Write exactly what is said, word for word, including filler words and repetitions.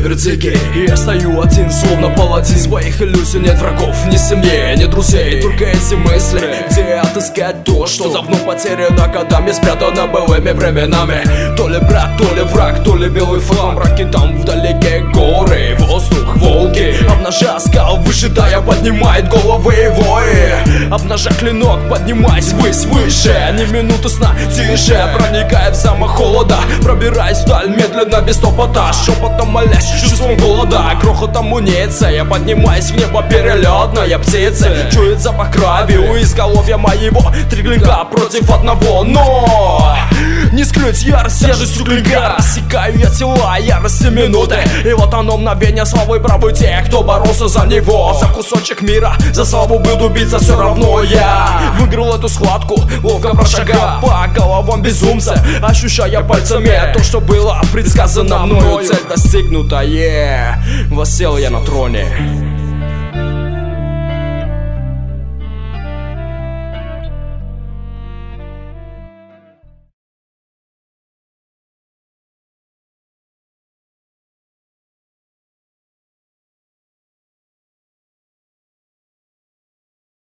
кибердзиги. И я стою один, словно паладин. Своих иллюзий нет врагов, ни семьи, ни друзей. Только эти мысли, где отыскать то, что давно потеряно годами, спрятано былыми временами. То ли брат, то ли враг, то ли белый флаг. Мраки там вдалеке горы, воздух, волки. Обнажа скал, выжидая, поднимает головы и вои. Обнажа клинок, поднимаясь ввысь, выше. Ни минуты сна, тише, проникая в замок холода. Пробираясь вдаль, медленно, без топота. Шепотом молясь, чувством голода, грохотом муниция. Я поднимаюсь в небо, перелетная птица. Чует запах крови у изголовья моего. Три клинка против одного, но не скрыть ярость, тяжестью клинка. Рассекаю я тела, ярости минуты. И вот оно мгновение славы правы тех, кто боролся за него. За кусочек мира, за славу буду биться, все равно я выиграл эту схватку, ловко прошагав по головам безумца, ощущая пальцами то, что было предсказано мною. Цель достигнута, yeah. Воссел я на троне.